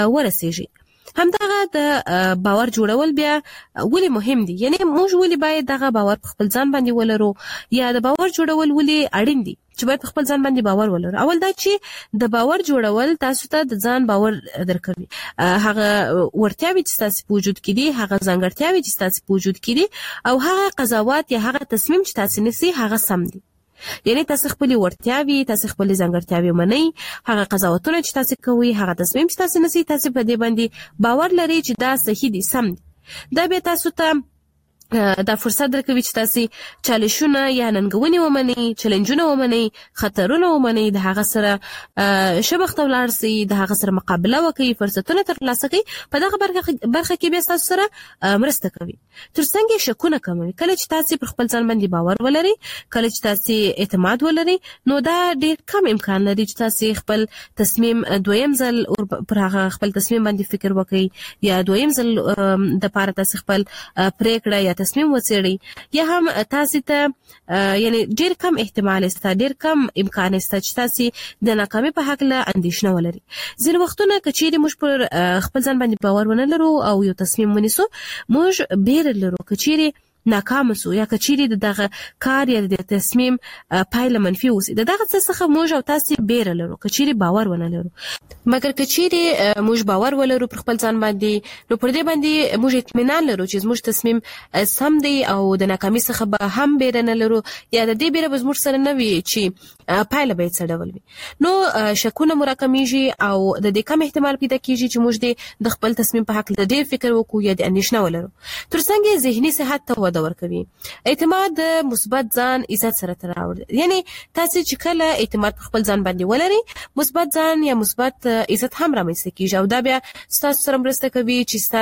ورسیږي. همدغه د باور جوړول بیا ولې مهم دي، یعنی موږ ولې باید دغه باور په خپل ځان باندې ولرو، یا د باور جوړول ولې اړین دي چې باید په خپل ځان باندې باور ولرو. اول دا چې د باور جوړول تاسو ته د ځان باور درکوي، هغه ورتیاوي چې تاسو په وجود کې دي، هغه ځانګړتیاوي چې تاسو په وجود کې دي، او هغه قضاوت یا هغه تصمیم چې تاسو نیسئ هغه سم دي. یعنی تاسو خپل ورتیاوي، تاسو خپل ځانګړتیاوي منئ، هغه قضاوتونه چې تاسو کوئ، هغه تصمیم چې تاسو نیسئ، تاسو په دې باندې باور لرئ چې دا صحیح دي، سم دي. دا به تاسو ته دا فرصت درکوي چې تاسو چالشونه یا ننګونې ومنئ، چیلنجونه ومنئ، خطرونه ومنئ، د هغه سره شبخت ولاړ سئ، د هغه سره مقابله وکړئ، فرصتونه ترلاسه کړئ. په دغه برخه کې بیا تاسو سره مرسته کوي. ترڅنګ شکونه کموي. کله چې تاسو پر خپل ځان باندې باور ولرئ، کله چې تاسو اعتماد ولرئ، نو دا ډېر کم امکان لري چې تاسو خپل تصمیم دویم ځل پر هغه خپل تصمیم باندې فکر وکړئ، یا دویم ځل د پاره تاسو خپل پریکړه یا تصمیم وڅېړئ، یا هم تاسو ته یعنی ډېر کم احتمال شته، ډېر کم امکان شته چې تاسو د ناکامۍ په هکله اندېښنه ولرئ. ځینې وختونه که چیرې موږ پر خپل ځان باندې باور ونه لرو او یو تصمیم ونیسو، موږ بیره لرو که چیرې ناکام سو، یا که چیرې دغه کار یا د تصمیم پایله منفي اوسي، دغه څه څخه موږ او تاسو بیره لرو که چیرې باور ونه لرو. مګر که چیرې موږ باور ولرو پر خپل ځان باندې، نو پر دې باندې موږ اطمینان لرو چې موږ تصمیم سم دی او د ناکامۍ څخه به هم بیره نه لرو، یا د دې بیره به زموږ سره نه وي چې پایله به یې څه ډول وي. نو شکونه مو راکمیږي او د دې کم احتمال پیدا کیږي چې موږ د خپل تصمیم په حق ډېر فکر وکړو یا د اندېښنه ولرو. ترڅنګ ذهني صحت ته وده ورکوي. اعتماد د مثبت ځان عزت سره تړاو لري. یعنی تاسو چې کله اعتماد په خپل ځان باندې ولرئ، مثبت ځان یا مثبت عزت هم رامنځته کیږي، او دا بیا تاسو سره مرسته کوي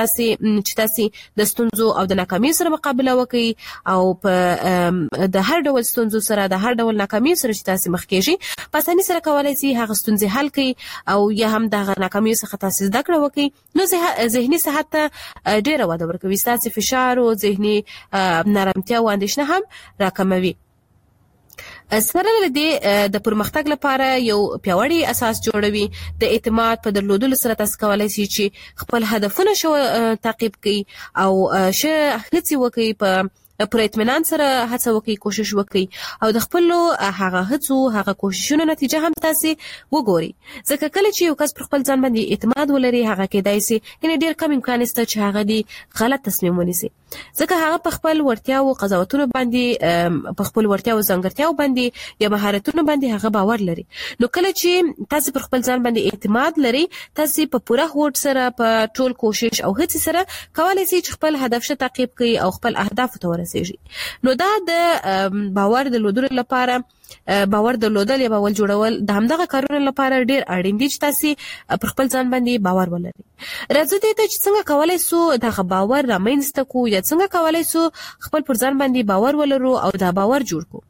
چې تاسو د ستونزو او د ناکامۍ سره مقابله وکړئ، او په د هر ډول ستونزو سره، د هر ډول ناکامۍ سره چې تاسو مخ کیږئ، په اسانۍ سره کولای شئ هغه ستونزې حل کړئ، او یا هم د ناکامۍ څخه تاسو زده کړه وکړئ. نو ذهني صحت ته ډېره وده ورکوي. تاسو فشار او ذهني نارامتیا او اندېښنه هم راکموي. سره لدې د پرمختګ لپاره یو پیاوړی اساس جوړوي. د اعتماد په درلودلو سره تاسو کولای شئ چې خپل هدفونه تعقیب کړئ او هڅې وکړئ، پر اطمینان سره هڅه وکړئ، کوشش وکړئ، او د خپل هغه هڅو هغه کوششونو نتیجه هم تاسو وګورئ. ځکه کله چې یو کس پر خپل ځان باندې اعتماد ولري، هغه کېدای شي یعنی ډېر کم امکان شته چې هغه دی غلط تصمیم ونیسي، ځکه هغه په خپل ورتیاو قضاوتونو باندې، په خپل ورتیاو ځانګړتیاو باندې یا مهارتونو باندې هغه باور لري. نو کله چې تاسو پر خپل ځان باندې اعتماد لري، تاسو په پوره هوډ سره، په ټول کوشش او هڅې سره کولای شئ چې خپل هدف شه تعقیب کړئ او خپل اهداف ته ورسیږئ. نو دا د باور درلودلو لپاره، باور درلودل یا باور جوړول د همدغه کارونو لپاره ډېر اړین دي چې تاسو پر خپل ځان باندې باور ولرئ. راځو دې ته چې څنګه کولای شو دغه باور رامنځته کړو، یا څنګه کولای شو خپل پر ځان باندې باور ولرو او دا باور جوړ کړو.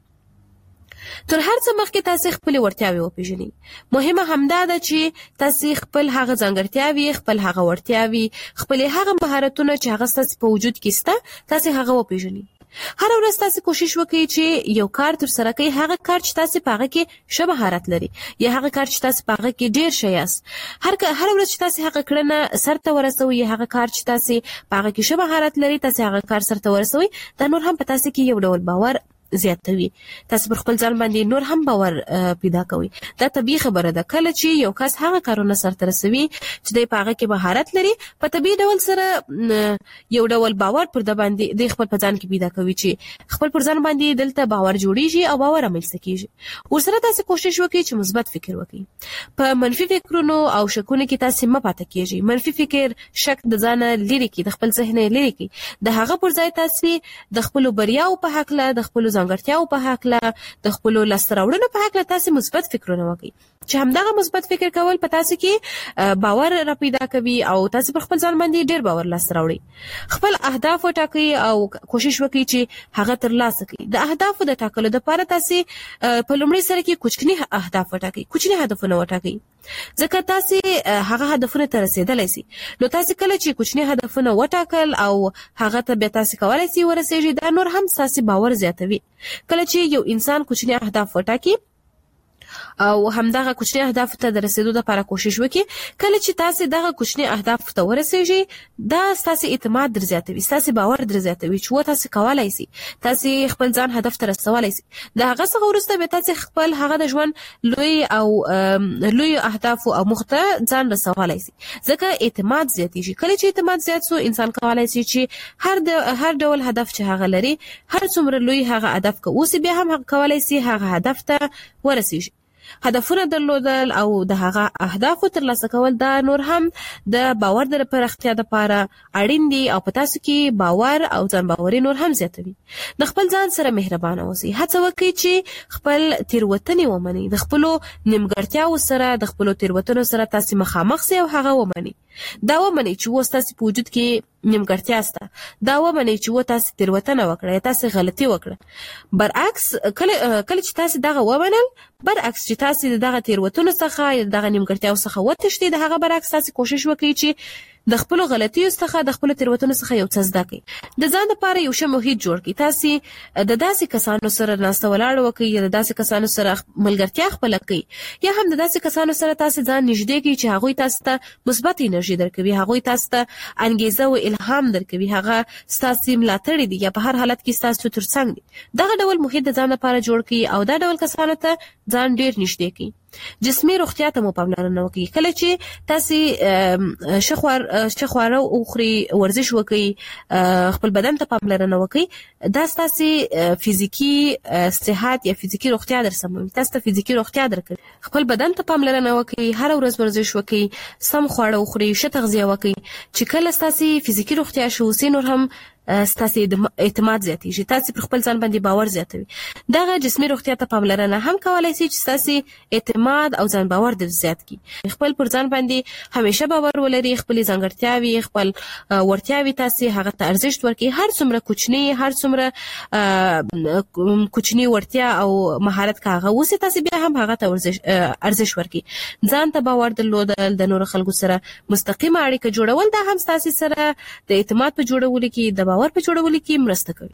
تر هر څه مخکې تاسو خپل ورتیاوي وپیژنئ. مهمه همدا ده چې تاسو خپل هغه ځانګړتیاوي، خپل هغه ورتیاوي، خپل هغه مهارتونه چې هغه تاسو په وجود کې شته، تاسو هغه وپیژنئ. هر ورځ تاسو کوشش وکړئ چې یو کار تر سره کړئ، هغه کار چې تاسو په هغه کې ښه مهارت لري، یا هغه کار چې تاسو په هغه کې ډېر ښه یاست. هر ورځ چې تاسو هغه کړنه سرته ورسوئ، هغه کار چې تاسو په هغه کې ښه مهارت لري، تاسو هغه کار سرته ورسوئ، دا نور هم په تاسو کې یو ډول باور زیاتوي. تاسو پر خپل ځان باندې نور هم باور پیدا کوي. دا طبيعي خبره ده. کله چې یو کس هغه کارونه سرته رسوي چې د هغه کې مهارت لري، په طبيعي ډول سره یو ډول باور پر د باندې د خپل ځان کې پیدا کوي، چې خپل پر ځان باندې دلته باور جوړیږي او باور رامنځته کیږي. ورسره تاسو کوشش وکړئ چې مثبت فکر وکړئ. په منفي فکرونو او شکونو کې تاسو مه پاتې کیږئ. منفي فکر، شک د ځان لري کی، د خپل ذهن لري کی. د هغه پر ځای تاسو د خپل بریاو په حق له، د خپل ځانګړتیاو په حق له، د خپل لاسته راوړنو په حق له تاسو مثبت فکرونه وکړئ، چې همدغه مثبت فکر کول په تاسو کې باور را پیدا کوي او تاسو پر خپل ځان باندې ډیر باور لاسته راوړئ. خپل اهداف وټاکئ او کوشش وکړئ چې هغه ترلاسه کړئ. د اهدافو د ټاکلو لپاره تاسو په لومړي سره کې کوچني اهداف وټاکئ، کوچني هدفونه وټاکئ، ځکه تاسو هغه هدفونه ته رسیدلای شئ. نو تاسو کله چې کوچني هدفونه وټاکل او هغه ته به تاسو کولای شئ ورسیږئ، دا نور هم تاسو باور زیاتوي. کله چې یو انسان کوچني اهداف وټاکي او همدغه کوچني اهداف ته د رسیدو لپاره کوشش وکړي. کله چې تاسو دغه کوچني اهداف ته ورسیږئ دا تاسو اعتماد در زیاتوي، تاسو باور در زیاتوي چې تاسو کولای شئ، تاسو خپل ځان هدف ته رسولای شئ. د هغه څخه وروسته به تاسو خپل هغه د ژوند لوی اهداف او مخته ځان رسولای شئ، ځکه اعتماد زیاتېږي. کله چې اعتماد زیات سو انسان کولای شي چې هر ډول هدف چې هغه لري، هر څومره لوی هغه هدف که اوس بیا هم کولای شي هغه هدف ته ورسیږي. هدفونه درلودل او د هغه اهداف ترلاسه کول دا نور هم د باور د پراختیا لپاره اړین دي او په تاسو کې باور او ځان باوري نور هم زیاتوي. د خپل ځان سره مهربانه اوسئ، هڅه وکړئ چې خپل تیروتنې ومنئ، د خپل نیمګړتیاو سره د خپل تیروتنو سره تاسو مخامخ سئ او هغه ومنئ. دا ومنئ چې تاسو په وجود کې نیمګړتیا سته، دا ومنئ چې تاسو تیروتنه وکړه، تاسو غلطي وکړه. برعکس کله چې تاسو دغه ومنل، برعکس چې تاسو دغه تیروتنو څخه دغه نیمګړتیاو څخه وتښتئ، د هغه برعکس تاسو کوشش وکړئ چې د خپل غلطیو څخه د خپل تیروتنو څخه یو څه زده کړئ. د ځان لپاره یو ښه محیط جوړ کړئ. تاسو د داسې کسانو سره ناسته ولاړ وکړئ یا د داسې کسانو سره ملګرتیا خپل کړئ، یا هم د داسې کسانو سره تاسو ځان نږدې کړئ چې هغه تاسو ته مثبت انرژي درکوي، هغه تاسو ته انګیزه او الهام درکوي، هغه تاسو ملاتړ دي یا په هر حالت کې تاسو ترڅنګ دي. دغه ډول محیط د ځان لپاره جوړ کړئ او دا ډول کسانو ته ځان ډیر نږدې کړئ. جسمي روغتیا ته مو پاملرنه وکړئ. کله چې تاسو شخواره او خوري ورزش وکړئ، خپل بدن ته پاملرنه وکړئ، دا تاسو فزیکی صحت یا فزیکی روغتیا درسموي، تاسو ته فزیکی روغتیا درکړي. خپل بدن ته پاملرنه وکړئ، هر ورځ ورزش وکړئ، سم خواړه وخورئ، ښه تغذیه وکړئ، چې کله تاسو فزیکی روغتیا شو سي نور هم ستاسو اعتماد زیاتېږي، تاسو پر خپل ځان باندې باور زیاتوي. دغه جسمي روغتیا ته پاملرنه هم کولای شي چې تاسو اعتماد او ځان باور در زیات کړي. خپل پر ځان باندې همیشه باور ولري، خپل ځانګړتیاوي، خپل ورتیاوي تاسو هغه ته ارزښت ورکړي. هر څومره کوچنی، هر څومره کوچنی ورتیا او مهارت کاغه اوسه تاسو بیا هم هغه ته ارزښت ورکړي. ځان ته باور درلودل، د نور خلکو سره مستقیمه اړیکه جوړول دا هم تاسو سره د اعتماد په جوړولو کې د باور په جوړولو کې مرسته کوي.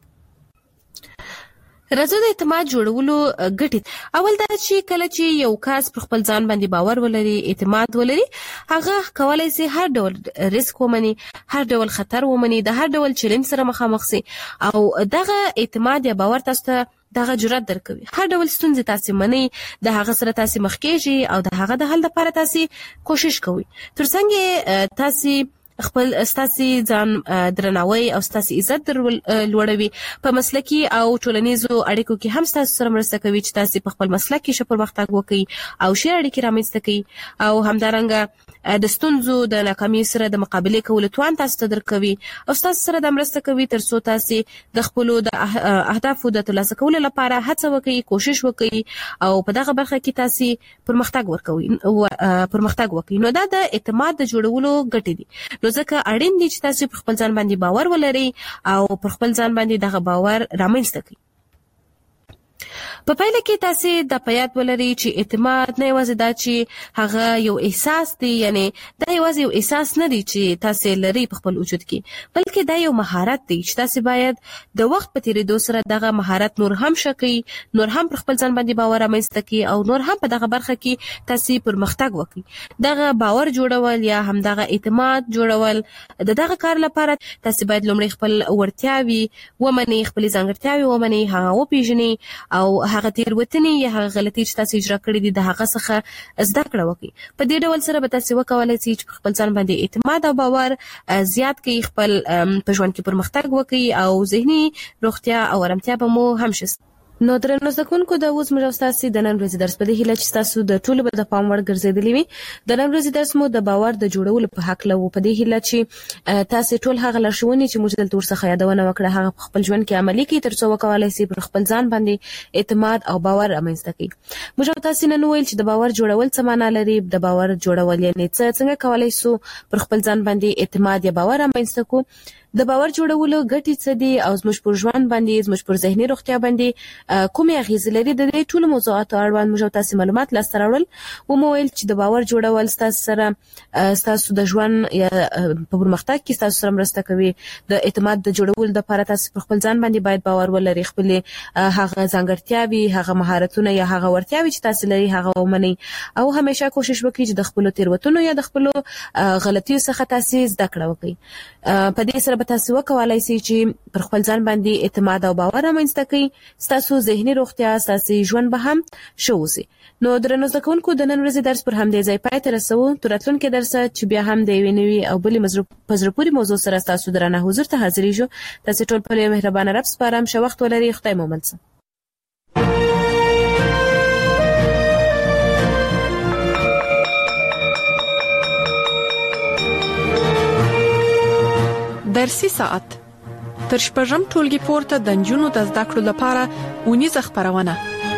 راځو د اعتماد جوړولو ګټې. اول دا چې کله چې یو کس پر خپل ځان باندې باور ولري، اعتماد ولري، هغه کولای شي هر ډول ریسک ومني، هر ډول خطر ومني، د هر ډول چیلنج سره مخامخ شي او دغه اعتماد یا باور تاسو ته دغه جرأت درکوي. هر ډول ستونزې تاسو منئ، د هغه سره تاسو مخ کېږئ او د هغه د حل لپاره تاسو کوشش کوئ. ترڅنګ تاسو خپل ستاسو ځان درناوی او ستاسو عزت لوړوي. په مسلکي او ټولنیزو اړیکو کې هم تاسو سره مرسته کوي چې تاسو په خپل مسلک کې ښه پرمختګ وکړئ او ښې اړیکې رامنځته کړئ او همدارنګه د ستونزو د ناکامۍ سره د مقابلې کولو توان تاسو ته درکوي او تاسو سره د مرسته کوي ترڅو تاسو د خپل د اهدافو د ترلاسه کولو لپاره هڅه وکړئ، کوشش وکړئ او په دغه برخه کې تاسو پرمختګ وکړئ. نو دا د اعتماد د جوړولو ګټې دي. نو ځکه اړین دي چې تاسو پر خپل ځان باندې باور ولرئ او پر خپل ځان باندې دغه باور رامنځته کړئ. په پایله کې تاسو د پیات ولري چې اعتماد نه یوازې دا چې هغه یو احساس دی، یعنی دا یوازې یو احساس نه دی چې تاسو لري په خپل وجود کې، بلکې دا یو مهارت دی چې تاسو باید د وخت په تیریدو سره دغه مهارت نور هم شکړئ، نور هم پر خپل ځان باندې باور رامنځته کړئ او نور هم په دغه برخه کې تاسو پرمختګ وکړئ. دغه باور جوړول یا هم دغه اعتماد جوړول دغه کار لپاره تاسو باید لومړی خپل ورتیاوي ومنئ، خپل ځانګړتیاوي ومنئ، هغه وپیژنئ او هغه تیروتنې یا هغه غلطۍ چې تاسو اجرا کړې دي د هغه څخه زده کړه وکړئ. په دې ډول سره به تاسو وکولای شئ چې خپل ځان باندې اعتماد او باور زیات کړئ، خپل په ژوند کې پرمختګ وکړئ او ذهني روغتیا او آرامتیا به مو هم شي. نو درنو زده کوونکو د اوس موږ تاسو د نن ورځې درس په دې هیله چې تاسو د ټولو به د پام وړ ګرځېدلی وي. د نن ورځې درس مو د باور د جوړولو په حق له په دې هیله چې تاسو ټول هغه لارښوونې چې موږ دلته ورڅخه یادونه وکړه هغه په خپل ژوند کې عملي کړئ ترڅو وکولای شئ پر خپل ځان باندې اعتماد او باور رامنځته کړئ. موږ تاسو نن ویل چې د باور جوړول څه معنی لري، د باور جوړول یعنی څنګه کولای شو پر خپل ځان باندې اعتماد یا باور رامنځته کړو. د باور جوړولو ګټې څه دي او زموږ پر ژوند باندې زموږ پر ذهني روغتیا باندې کومې اغیزې لري د دې ټولو موضوعاتو اړوند موږ تاسو معلومات لاسته راوړل و مو ویل چې د باور جوړول تاسو د ژوند یا په پرمختګ کې تاسو سره مرسته کوي د اعتماد د جوړولو لپاره تاسو په خپل ځان باندې باید باور ولرئ خپل هغه ځانګړتیاوي هغه مهارتونه یا هغه ورتیاوي چې تاسو لري هغه ومنئ او همیشه کوشش وکړئ چې د خپل تیروتنو یا د خپل غلطیو څخه تاسو زده کړه وکړئ په دې سره تاسو وکولای شئ چې پر خپل ځان باندې اعتماد او باور رامنځته کړئ تاسو ذهني روغتیا تاسو ژوند به هم ښه وي نو درنو زده کوونکو د نن ورځې درس پر همدې ځای پای ته رسوو تر راتلونکي درس چې بیا هم د یوې نوې او بلې پزرپوري موضوع سره تاسو درنه حضور ته حاضرېږو تاسو ټول په مهربانه رب سپارم ښه وخت ولرئ خدای مو مل شه درسي ساعت تر شپږم ټولګي پورته د نجونو د زده کړو لپاره اونیزه خبرونه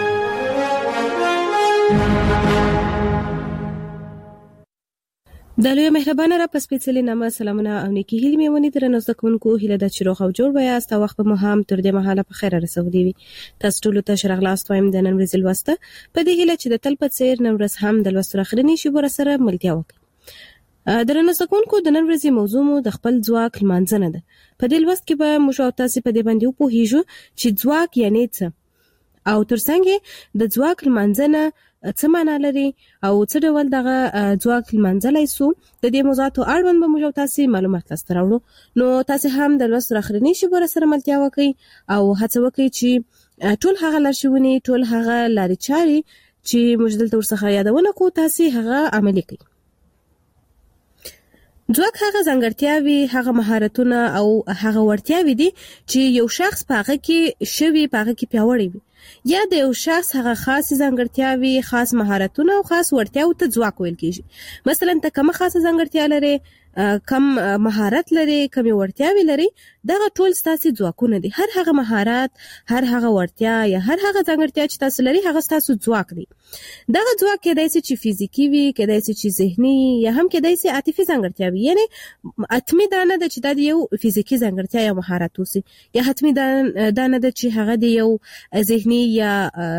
د لوی مهربانه را پسپېڅلې نامه سلامونه او نیکی هیلې مې ونی درنو زده کوونکو هیله د چروغ او جوړ ویا است وخت په مهام تر دې مهاله په خیر رسولې وي تاسو ټول ته شرغلاست وایم د نن ورځې لوسته په دې هیله چې د تل په څیر نن ورځ هم د لوستو اخرنی شی ور سره ملتیا وکړي درنو زده کوونکو د نن ورځې موضوع مو د خپل ځواک لمانځنه ده په دې لوست کې به موږ تاسو په دې باندې وپوهیږو چې ځواک یعنی څه او ترڅنګ د ځواک لمانځنه څه معنی لري او څه ډول دغه ځواک لمانځلای سو د دې موضوعاتو اړوند به موږ تاسو معلومات لاسته راوړو نو تاسو هم د لوست اخرنی شی ور سره ملتیا وکړئ او هڅه وکړئ چې ټول هغه لارښوونې ټول هغه لارې چارې چې موږ دلته ورڅخه یادونه کوو تاسو هغه عملي کړئ ځواک هغه ځانګړتیاوي هغه مهارتونه او هغه ورتیاوي دي چې یو شخص پاغه کې شوی پاغه کې پیاوړی وي یا د یو شخص هغه خاص ځانګړتیاوي خاص مهارتونه او خاص ورتیاوي ته ځواک ویل کیږي مثلا ته کومه خاصه ځانګړتیا لري کم مهارت لري کم ورتیاوي لري دغه ټول ستاسو ځواکونه دي هر هغه مهارت هر هغه ورتیا یا هر هغه ځانګړتیا چې تاسو لري هغه ستاسو ځواک دی دغه ځواک کېدای شي چې فزیکی وي کېدای شي چې ذهني یا هم کېدای شي عاطفي ځانګړتیا وي یعنی اتمی دانه د چې د یو فزیکی ځانګړتیا یا مهارت وسی یا اتمی دانه د چې هغه د یو ذهني یا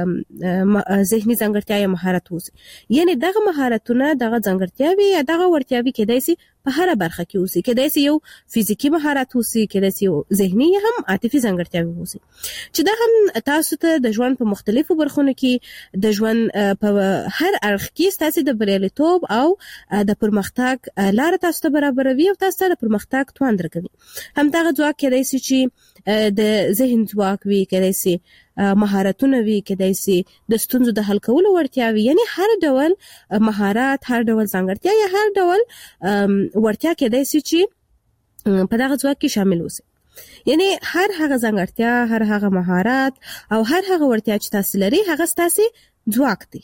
ذهني ځانګړتیا یا مهارت وسی یعنی دغه مهارتونه دغه ځانګړتیاوي یا دغه ورتیاوي کېدای شي په هر برخه کې اوسي کېدای شي یو فزیکی مهارت اوسي کېدای شي یو ذهني یا هم عاطفي ځانګړتیاوي اوسي چې دا هم تاسو ته د ژوند په مختلفو برخو کې د ژوند په هر اړخ کې تاسو د بریالیتوب او د پرمختګ لار تاسو ته برابروي او تاسو ته د پرمختګ توان درکوي هم دغه ځواک کېدای شي چې د ذهن ځواک وي کېدای شي مهارتونه وي کېدای شي د ستونزو د حل کولو ورتیا وي یعنی هر ډول مهارت هر ډول ځانګړتیا یا هر ډول ورتیا کېدای شي چې په دغه ځواک کې شامل وي یعنی هر هغه ځانګړتیا هر هغه مهارت او هر هغه ورتیا چې تاسو لري هغه ستاسو ځواک دی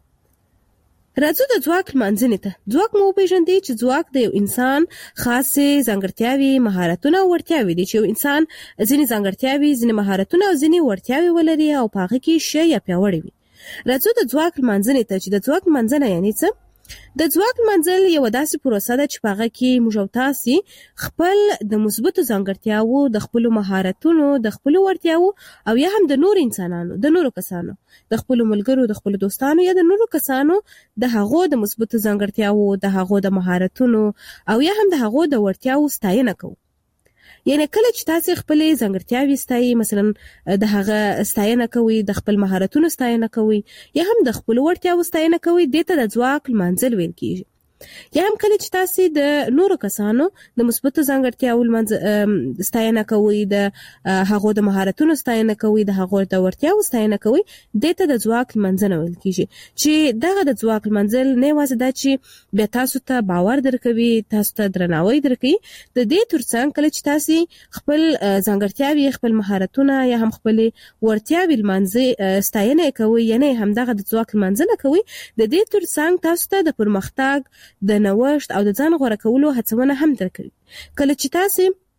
راځو د ځواک لمانځنې ته ځواک مو پیژندې چې ځواک د یو انسان خاصه ځانګړتیاوي مهارتونه او ورتیاوي دي چې یو انسان ځینې ځانګړتیاوي ځینې مهارتونه او ځینې ورتیاوي ولري او په هغه کې شی یا پیاوړی وي راځو د ځواک لمانځنې ته چې د ځواک لمانځنه یعنی څه د ځواک منځل یو داسې پروسه ده چې په هغه کې موږ تاسو خپل د مثبتو ځانګړتیاوو د خپل مهارتونو د خپل ورتیاوو او یا هم د نور انسانانو د نورو کسانو د خپل ملګرو د خپل دوستانو یا د نورو کسانو د هغو د مثبتو ځانګړتیاوو د هغو د مهارتونو او یا هم د هغو د ورتیاوو ستاینه کوو یعنی کله چې تاسو خپل ځانګړتیاوي ستایي مثلا د هغه ستاینه کوي د خپل مهارتونو ستاینه کوي یا هم د خپل ورتیاوو ستاینه کوي دته د ځواک لمانځل ویل کیږي یا هم کله چې تاسو د نورو کسانو د مثبتو ځانګړتیاوو ستاینه کوي د هغو د مهارتونو ستاینه کوي د هغو د ورتیاوو ستاینه کوي دته د ځواک لمانځنه ویل کیږي چې دغه د ځواک لمانځل نه واسه دا چې بیا تاسو ته باور درکوي تاسو ته درناوی درکوي د دې ترڅنګ کله چې تاسو خپل ځانګړتیاوي خپل مهارتونه یا هم خپل ورتیاوي لمانځي ستاینه کوي یعنی هم دغه د ځواک لمانځنه کوي د دې ترڅنګ تاسو ته د پرمختګ د نوښت او د ځان غوړه کولو هڅونه هم درکوي کله چې تاسو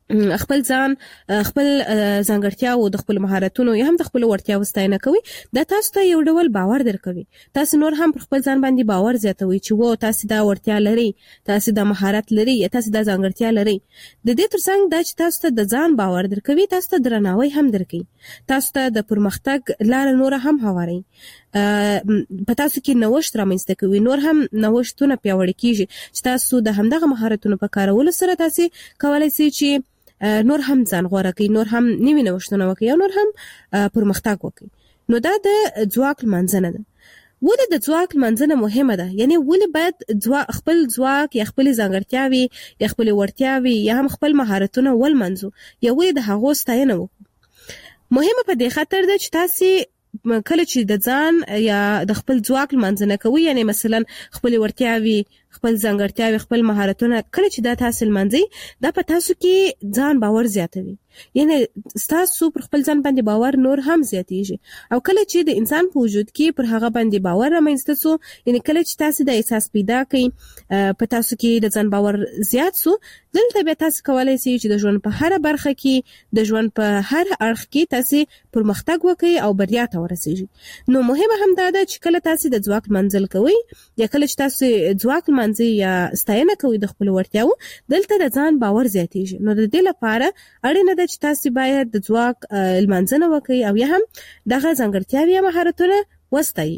خپل ځان خپل ځانګړتیا او د خپل مهارتونو یا هم د خپل وړتیاو ستاینه کوي دا تاسو ته یو ډول باور درکوي. تاسو نور هم پر خپل ځان باندې باور زیاتوي چې وو تاسو دا وړتیا لري، تاسو دا مهارت لري، یا تاسو دا ځانګړتیا لري. د دې ترڅنګ دا چې تاسو ته د ځان باور درکوي، تاسو ته درناوی هم درکوي، تاسو ته د پرمختګ لار نور هم هواري، په تاسو کې نوښت رامنځته کوي، نور هم نوښتونه پیاوړي کیږي چې تاسو د همدغه مهارتونو په کارولو سره تاسو کولای شئ چې نور هم ځان غوړه کوي، نور هم نوي نوښتونه وکړي او نور هم پرمختګ وکړي. نو دا د ځواک منځنه ده. ولې د ځواک منځنه مهمه ده؟ یعنی ولې باید خپل ځواک یا خپل ځانګړتیاوي یا خپل وړتیاوي یا هم خپل مهارتونه ولمنځو یا ولې د هغو ستاینه وکړو؟ مهمه په دې خاطر ده چې تاسو کله چې د ځان یا د خپل ځواک منځنه کوي، یعنی مثلا خپل وړتیاوي، خپل ځانګړتیاوي، خپل مهارتونه کله چې دا تاسو منځي، دا په تاسو کې ځان باور زیاتوي. یعنی تاسو پر خپل ځان باندې باور نور هم زیاتیږي. او کله چې د انسان په وجود کې پر هغه باندې باور رامنځته سو، یعنی کله چې تاسو د احساس پیدا کړئ په تاسو کې د ځان باور زیات سو، دلته به تاسو کولای شئ چې د ژوند په هر برخه کې، د ژوند په هر اړخ کې تاسو پرمختګ وکړئ او بریا ته ورسیږئ. نو مهمه هم دا ده چې کله تاسو د ځواک منځل کوئ یا کله چې تاسو ځواک منځي یا ستاینه کوئ د خپل وړتیاو، دلته د ځان باور زیاتیږي. نو د دې لپاره اړینه ده چې تاسو باید د ځواک المنځنه وکړئ او یا هم دغه ځانګړتیاوي یا مهارتونه وستایئ.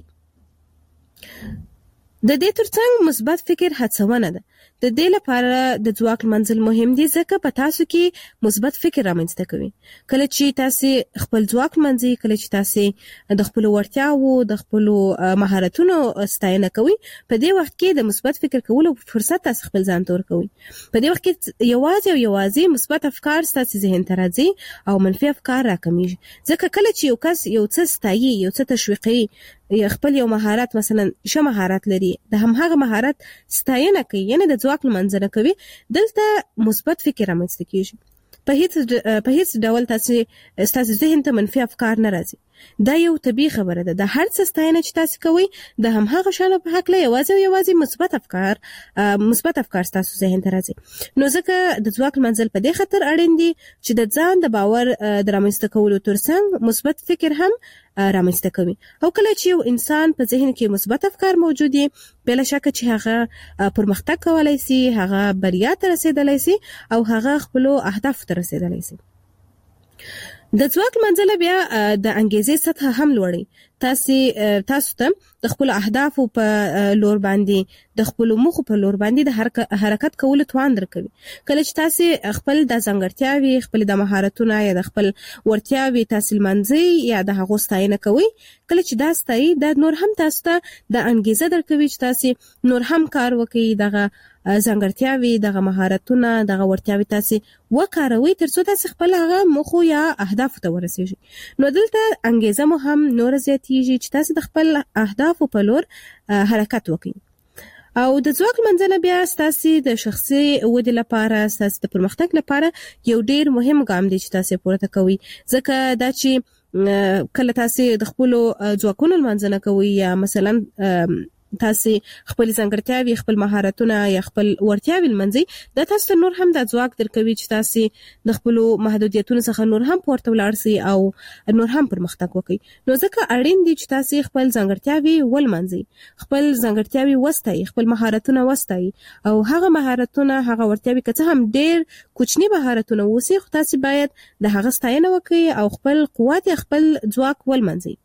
د دې ترڅنګ مثبت فکر هڅونه ده. د دې لپاره د ځواک منځل مهم دي ځکه په تاسو کې مثبت فکر رامنځته کوي. کله چې تاسو خپل ځواک منځي، کله چې تاسو د خپل وړتیاو، د خپل مهارتونو ستاینه کوي، په دې وخت کې د مثبت فکر کولو فرصت تاسو خپل ځان ته ورکوي. په دې وخت کې یوازې مثبت افکار تاسو ذهن ته راځي او منفي افکار راکمیږي. ځکه کله چې یو کس یو څه ستایي، یو څه تشویقي، یا خپل یو مهارت مثلا ښه مهارت لري، د همغه مهارت ستاینه کوي، یعنی د ځواک منځنه کوي، دلته مثبت فکر رامنځته کیږي. په هیڅ ډول تاسو ذهن ته منفي افکار نه راځي. دا یو طبيعي خبره ده. د هر څه ستاینه چې تاسو کوي د همغه شانو په حق له یوازې مثبت افکار تاسو ذهن ته راځي. نو ځکه د ځواک منځل په دې خاطر اړین دي چې د ځان د باور د رامنځته کولو ترڅنګ مثبت فکر هم رامنځته کوي. او کله چې یو انسان په ذهن کې مثبت افکار موجود دي، بلا شک چې هغه پرمختګ کولای شي، هغه بریا ته رسیدلای شي او هغه خپل اهداف ته رسیدلای شي. د ځواک منځله بیا د انګیزې سطح هم لوړي. تاسو ته د خپل اهدافو په لور باندې، د خپل موخو په لور باندې د حرکت کولو توان درکوي. کله چې تاسو خپل د ځانګړتیاوي، خپل د مهارتونو یا د خپل وړتیاوي تاسو منځي یا د هغو ستاینه کوي، کله چې دا ستایي، دا نور هم تاسو ته د انګیزه درکوي چې تاسو نور هم کار وکړئ، دغه ځانګړتیاوي، دغه مهارتونه، دغه وړتیاوي تاسو وکاروئ ترڅو تاسو خپل هغه موخو یا اهداف ته ورسیږئ. نو دلته انګیزه مو هم نور زیاتیږي چې تاسو د خپل اهدافو په لور حرکت وکړئ. او د ځواک منځنه بیا تاسو د شخصي ودې لپاره، تاسو د پرمختګ لپاره یو ډیر مهم ګام دی چې تاسو پورته کوئ. ځکه دا چې کله تاسو د خپل ځواکونو منځنه کوئ یا مثلا تاسو خپل ځانګړتیاوي، خپل مهارتونه یا خپل وړتیاوي منځي، دا تاسو ته نور هم د ځواک درکوي چې تاسو د خپل محدودیتونو څخه نور هم پورته ولاړ شئ او نور هم پرمختګ وکړئ. نو ځکه اړین دي چې تاسو خپل ځانګړتیاوي ولمنځي، خپل ځانګړتیاوي وستایي، خپل مهارتونه وستایي، او هغه مهارتونه، هغه وړتیاوي که څه هم ډیر کوچني مهارتونه وسی، خو تاسو باید د هغه ستاینه وکړئ او خپل قوت یا خپل ځواک ولمنځي.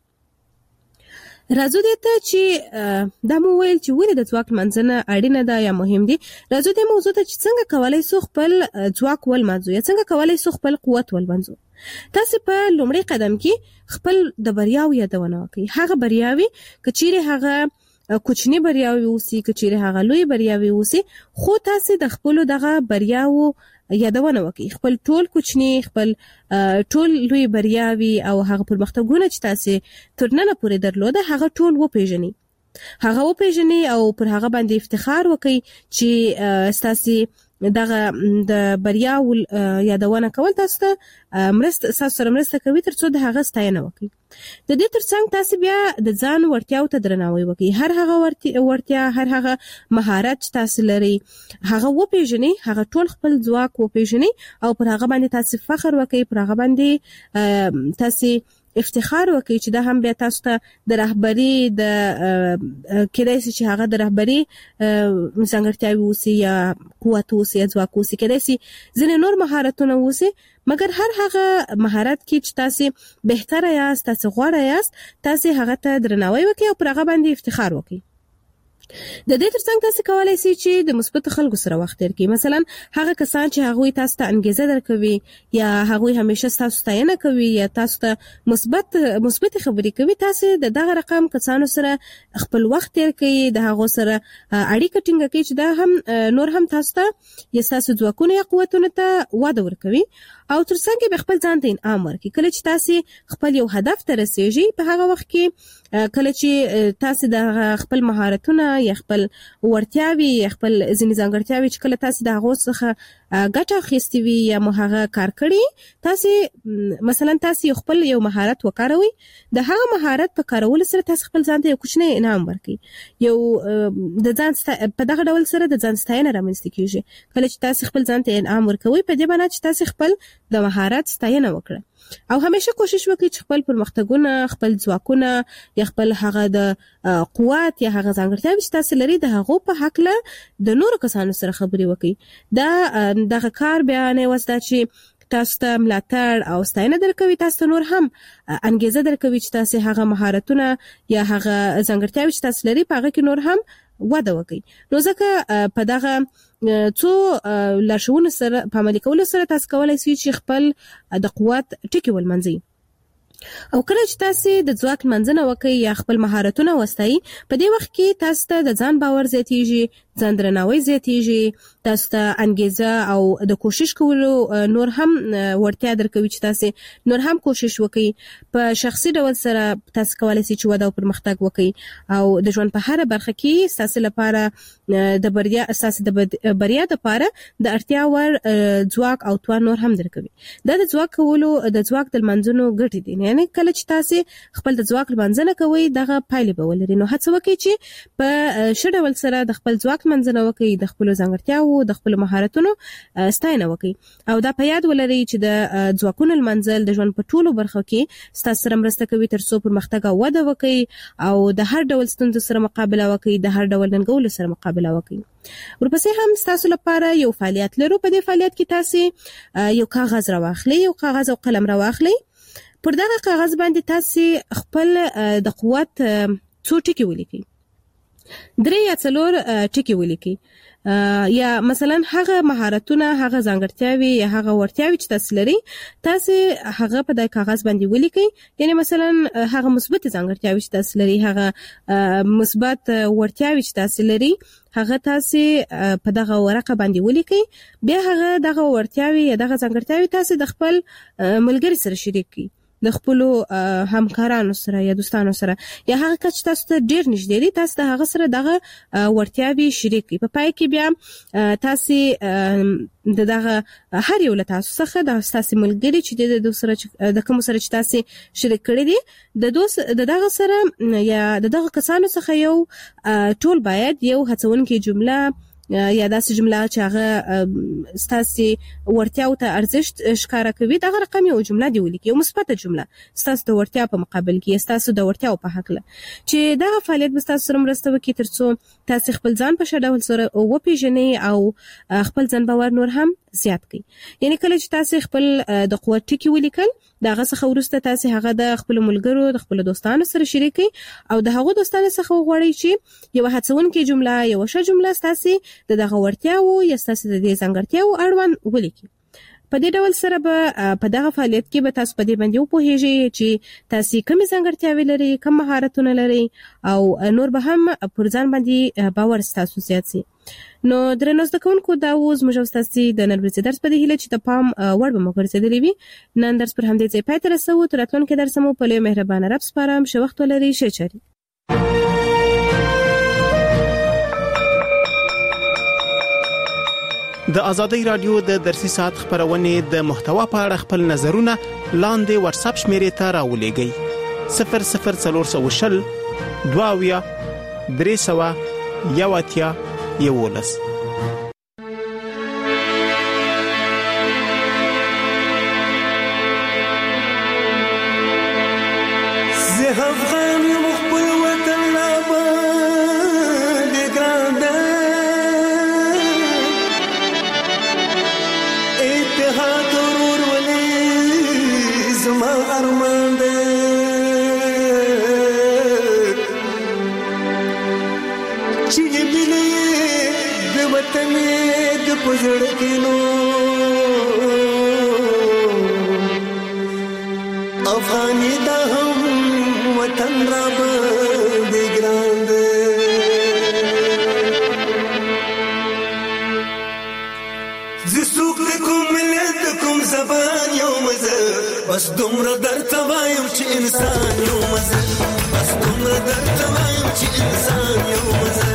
راځو دې ته چې دا مو ویل چې ولې د ځواک منځنه اړینه ده یا مهم دي. راځو دې موضوع ته چې څنګه کولای شو خپل ځواک ولمنځو یا څنګه کولای شو خپل قوت ولمنځو. تاسو په لومړي قدم کې خپل د بریاو یادونه وکړئ. هغه بریاوي کچېره هغه کوچنی بریاوي اوسي، کچېره هغه لوی بریاوي اوسي، خو تاسو د خپل دغه بریاو یادونه وکړئ. خپل ټول کوچنی، خپل ټول لوی بریاوي او هغه پرمختګونه چې تاسو ترننه پورې درلوده، هغه ټول وپیژنئ. هغه وپېژني او پر هغه باندې افتخار وکړي چې ستاسو دغه د بریا یادونه کول تاسو ته مرسته کوي ترڅو د هغه ستاینه وکړي. د دې ترڅنګ تاسو بیا د ځان وړتیاو ته درناوی وکړئ. هر هغه وړتیا، هر هغه مهارت چې تاسو لري هغه وپېژنئ، هغه ټول خپل ځواک وپېژنئ او پر هغه باندې تاسو فخر وکړئ، پر هغه باندې تاسو افتخار وکړي چې دا هم بیا تاسو ته د رهبری د کېدای شي چې هغه د رهبری څنګهتیاوي اوسي یا قوت اوسي یا ځواک اوسي، کېدای شي ځینې نور مهارتونه اوسي، مګر هر هغه مهارت کې چې تاسو بهتره یاست، تاسو غوړه یاست، تاسو هغه ته درناوی وکړئ او پر هغه باندې افتخار وکړئ. د دې ترڅنګ تاسو کولای شئ چې د مثبت خلکو سره وخت تیر کړئ. مثلا هغه کسان چې هغه تاسو ته انګیزه درکوي یا هغه همیشه تاسو ستاینه کوي یا تاسو ته مثبت خبرې کوي، تاسو د دغه رقم کسانو سره خپل وخت تیر کړئ، د هغه سره اړیکه ټینګه کړئ چې دا هم نور هم تاسو ته یا تاسو ځواکونه یا قوتونه ته وده ورکوي او ترڅنګ به خپل ځان ته انعام ورکړي. کله چې تاسو خپل یو هدف ته رسیږئ، په هغه وخت کې کله چې تاسو د خپل مهارتونه یا خپل ورتیاوي یا خپل ځینې ځانګړتیاوي چې کله تاسو د هغه څخه ګټه اخیستې وي یا هغه کار کړی، تاسو مثلا تاسو خپل یو مهارت وکاروي، د هغه مهارت په کارولو سره تاسو خپل ځان ته یو کوچنی انعام ورکړي. یو د ځان په دغه ډول سره د ځان ستاینه رامنځته کیږي. کله چې تاسو خپل ځان ته انعام ورکوي، په دې معنی چې تاسو خپل د مهارت ستاینه وکړه او همیشه کوشش وکړئ چې خپل پرمختګونه، خپل ځواکونه یا خپل هغه د قوت یا هغه ځانګړتیاوې چې تاسو لري د هغه په حق له د نورو کسانو سره خبرې وکړئ. دغه کار بیا نه وسته چې تاسو ته ملاتړ او ستاینه درکوي، تاسو ته نور هم انګیزه درکوي چې تاسو هغه مهارتونه یا هغه ځانګړتیاوې چې تاسو لري په هغه کې نور هم وده وکړي. نو ځکه په دغه څو لارښوونو سره په عملي کولو سره تاسو کولای شئ چې خپل د قوت ټکی ولمنځئ. او کله چې تاسو د ځواک منځنه وکړئ یا خپل مهارتونه وستایي، په دې وخت کې تاسو ته د ځان باور زیاتیږي، ځان درناوی زیاتیږي، تاسو ته انګیزه او د کوشش کولو نور هم ورتیا درکوي چې تاسو نور هم کوشش وکړئ. په شخصي ډول سره تاسو کولای شئ چې وده او پرمختګ وکړئ او د ژوند په هر برخه کې تاسو لپاره د بریا لپاره د اړتیا ور ځواک او توان نور هم درکوي. دا د ځواک د منځونو ګټې دي. یعنی کله چې تاسو خپل د ځواک منځنه کوي، دغه پایلې به ولري. نو هڅه وکړئ چې په شډول سره د خپل ځواک منځنه وکړئ، د خپل ځانګړتیاو، د خپل مهارتونو ستاینه وکړئ او دا په یاد ولرئ چې د ځواکونو منځل د ژوند په ټولو برخو کې تاسو سره مرسته کوي ترڅو پرمختګ او وده وکړي او د هر ډول ستونزو سره مقابله وکړي، د هر ډول ننګولو سره مقابله وکړي. ورپسې هم تاسو لپاره یو فعالیت لرو. په دې فعالیت کې تاسو یو کاغذ راواخلئ، یو کاغذ او قلم راواخلئ. پر دغه کاغذ باندې تاسو خپل د قوت څو ټکي ولیکئ، 3 یا 4 ټکي ولیکئ. یا مثلا هغه مهارتونه، هغه ځانګړتیاوي یا هغه ورتیاوي چې تاسو لري، تاسو هغه په د کاغذ باندې ولیکئ. یعنی مثلا هغه مثبت ځانګړتیاوي چې تاسو لري، هغه مثبت ورتیاوي چې تاسو لري، هغه تاسو په دغه ورقه باندې ولیکئ. بیا هغه دغه ورتیاوي یا دغه ځانګړتیاوي تاسو د خپل ملګری سره شریک کړئ، د خپل همکارانو سره یا دوستانو سره یا هغه کس چې تاسو ته ډیر نږدې دي، تاسو د هغه سره دغه ورتیاوي شریک کړئ. په پای کې بیا تاسو دغه هر یو له تاسو څخه د تاسو ملګری چې د کوم سره چې تاسو شریک کړی دي، د دغه سره یا دغه کسانو څخه یو ټول باید یو هڅونکې جمله یا داسې جمله چې هغه ستاسو ورتیاو ته ارزښت ښکارا کوي، دغه رقم یو جمله دی ولیکي، یو مثبت جمله ستاسو د ورتیا په مقابل کې، ستاسو د ورتیاو په حق له چې دغه فعالیت به تاسو سره مرسته وکړي ترڅو تاسو خپل ځان په شډول سره وپیژنئ او خپل ځان باور نور هم زیات کړئ. یعنی کله چې تاسو خپل د قوت ټکی ولیکل، دغه څخه وروسته تاسو هغه د خپل ملګرو، د خپل دوستانو سره شریک کړئ او د هغو دوستانو څخه وغواړئ چې یو هڅونکې جمله، یو ښه جمله ستاسو دغه ورتیاو یا ستاسو د دې ځانګړتیاو اړوند ولیکئ. په دې ډول سره به په دغه فعالیت کې به تاسو په دې باندې وپوهیږئ چې تاسو کومې ځانګړتیاوې لري، کوم مهارتونه لري او نور به هم پر ځان باندې باور ستاسو زیات شي. نو درنو زده کوونکو، دا اوس موږ تاسو د نن ورځې درس په دې هیله چې د پام وړ به مو ګرځېدلی وي. نن درس پر همدې ځای پای ته رسوو. تر راتلونکي درس مو په لوی مهربانه رب سپارم. ښه وخت ولرئ. ښه چاري. د ازادۍ رادیو د درسي ساعت خبرونه د محتوا په اړه خپل نظرونه لاندې واتس اپ شمیرې ته راولېږئ 00420 22 300 11 افغانی دا هم وطن را باندې ګران دی زه څوک د کوم ملت د کوم زبان یو مزه بس دومره درته وایم چې انسان یو مزه بس دومره درته وایم چې انسان یو مزه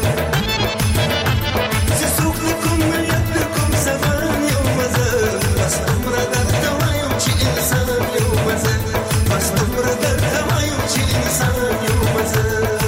زه څوک د کوم ملت د کوم زبان یو مزه بس دومره درته وایم چې انسان یو مزه بس دومره درته وایم چې انسان یو مزه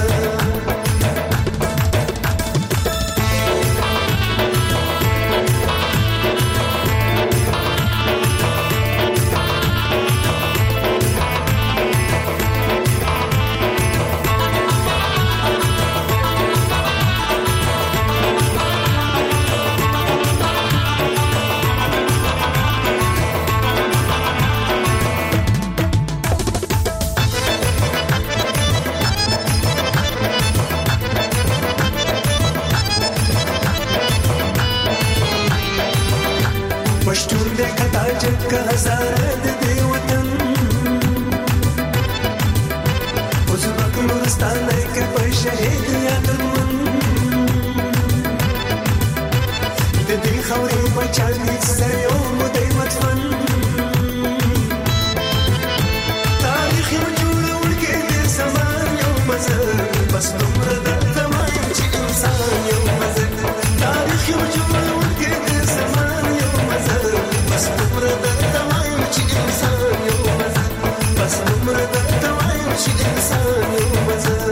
مشتور دے کتا چکا ہزار دے وطن اس وقت نورستان ہے کہ پر شہید یادن من دے خوری بچانی سیو مدے مدفن تاریخ یو جوڑ اڑ کے دے زمان یو مزر بس نمر در تمام چی انسان یو مزر تاریخ یو جوڑ اڑ کے دے زمان یو مزر بس نمر در تمام چی انسان یو مزر بس نمر در تمام چی انسان یو مزر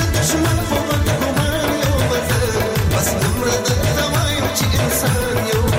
Insan yok